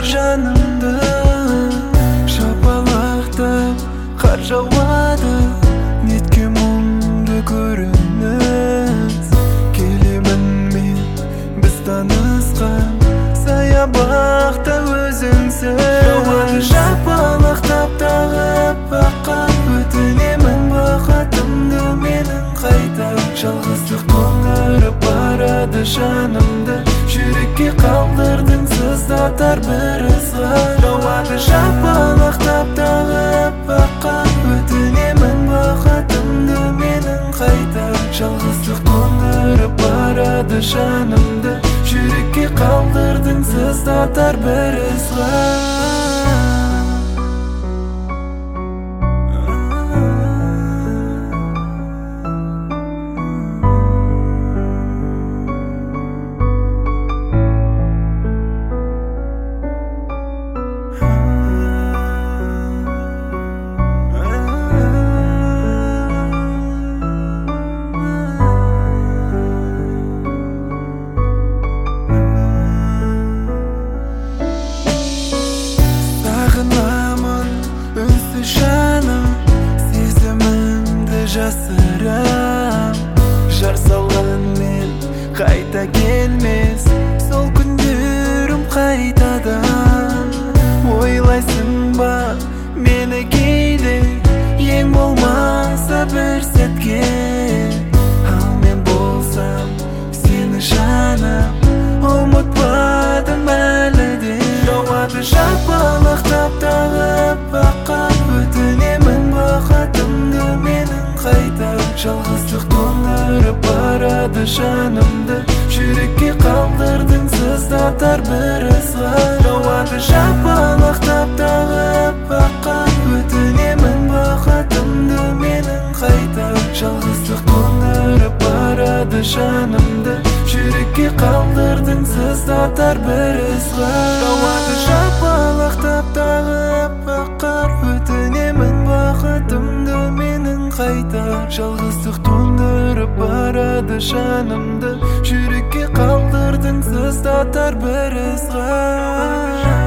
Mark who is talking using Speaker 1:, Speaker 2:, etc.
Speaker 1: жанымды шапалақтап қар жауады. Неткен мұңды көрініс, келемін мен біз танысқан саябақта өзіңсіз. Жауады жапалақтап тағы аппаққа, өтінемін бақытымды менің қайта. Жалғыздық тоңдырып барады жанымды, жүрекке қалдырдың сыздатар бір ызға. Жауады жапалақтап тағы аппаққа, өтінемін бақытымды менің қайта. Жалғыздық тоңдырып барады жанымды, жүрекке қалдырдың сыздатар бір ызға. Жаным, сезімімді жасырам, жар салған мен қайта келмес, сол күндерім қайтадан. Ойлайсың ба мені кейде, ең болмаса бір сәтке, ал мен болсам сені жаным ұмытпадым әлі де. Жауады жапалақтап тағы аппаққа, өтінемін бақытымды менің қайта. Жалғыздық тоңдырып барады жанымды, жүрекке қалдырдың сыздатар бір ызға. Жауады жапалақтап тағы аппаққа, өтінемін бақытымды менің қайта. Жалғыздық тоңдырып барады жанымды, жүрекке қалдырдың сыздатар бір ызға. Жауады жапалақтап тағы аппаққа, өтінемін бақытымды менің қайта. Жалғыздық тоңдырып барады жанымды, жүрекке қалдырдың сыздатар бір ызға.